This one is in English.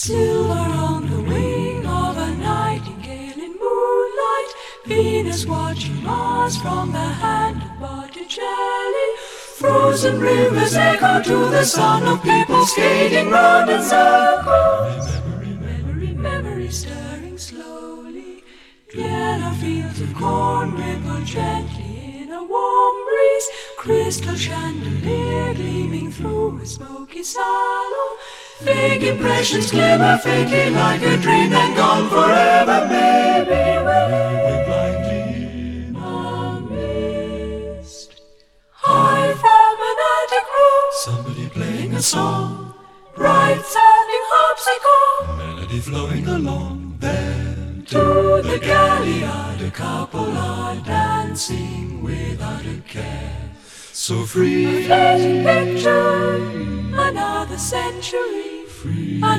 Silver on the wing of a nightingale in moonlight, Venus watching Mars from the hand of Botticelli. Frozen rivers echo to the sound of people skating round in circles. Memory stirring slowly. Yellow fields of corn ripple gently in a warm breeze. Crystal chandelier gleaming through a smoky salon. Vague impressions glimmer faintly like a dream, then gone forever. Maybe we're blindly in a mist. High from an attic room, somebody playing a song. Bright sounding harpsichord, melody flowing along. There to the galliard a couple are dancing without a care. So free, a fading picture, another century. Free.